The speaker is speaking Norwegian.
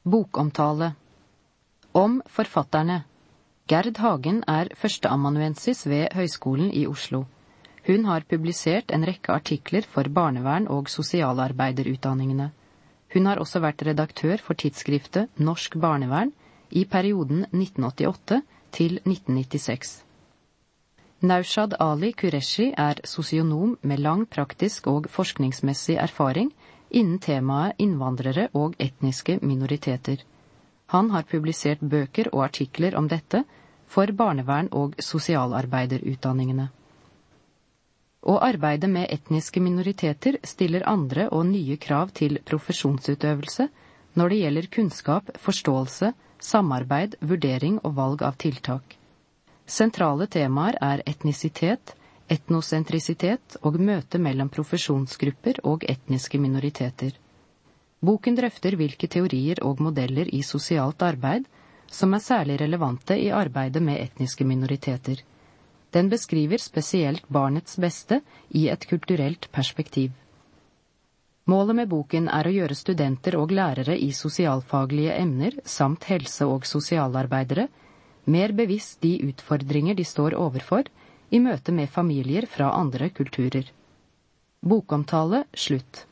Bokomtale. Om forfatterne. Gerd Hagen førsteamanuensis ved Høgskolen i Oslo. Hun har publisert en rekke artikler for barnevern- og sosialarbeiderutdanningene. Hun har også vært redaktør for tidsskriftet Norsk barnevern i perioden 1988 til 1996. Naushad Ali Qureshi sosionom med lang praktisk og forskningsmessig erfaring innen temaet innvandrere og etniske minoriteter. Han har publisert bøker og artikler om dette for barnevern- og sosialarbeiderutdanningene. Å arbeide med etniske minoriteter stiller andre og nye krav til profesjonsutøvelse når det gjelder kunnskap, forståelse, samarbeid, vurdering og valg av tiltak. Sentrale temaer etnisitet, etnosentrisitet og møte mellom profesjonsgrupper og etniske minoriteter. Boken drøfter hvilke teorier og modeller i sosialt arbeid som særlig relevante i arbeidet med etniske minoriteter. Den beskriver spesielt barnets beste i et kulturelt perspektiv. Målet med boken å gjøre studenter og lærere i sosialfaglige emner samt helse- og sosialarbeidere mer bevisst de utfordringer de står overfor i møte med familier fra andre kulturer. Bokomtale slutt.